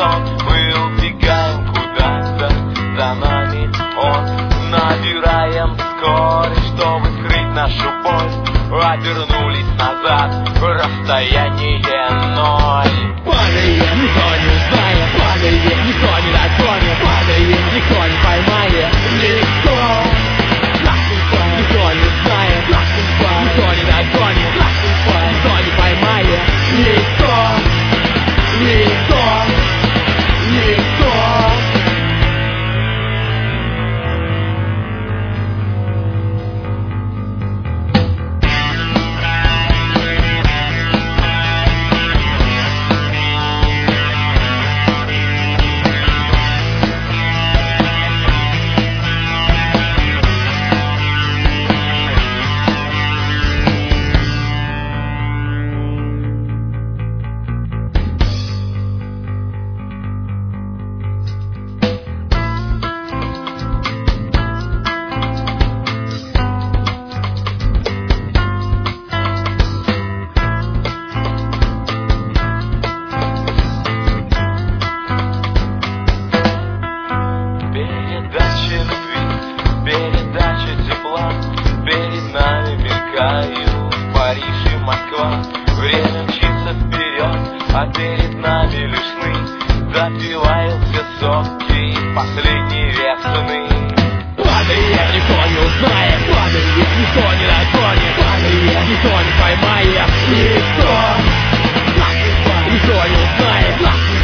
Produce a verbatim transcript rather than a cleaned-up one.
сон. Мы убегаем куда-то, за нами он. Набираем скорость, чтобы скрыть нашу боль. Обернулись назад, расстояние ноль. Падает, никто не узнает, падает, никто не догонит, падает, никто не поймает, никто. Никто не знает, никто не догонит, никто не поймает, никто, никто, никто. Передача любви, передача тепла, перед нами мелькают Париж и Москва. Время мчится вперед, а перед нами лишь сны. Допивают все соки последней весны. Падает, никто не узнает, падает, никто не догонит, падает, никто не поймает, никто. Никто не узнает,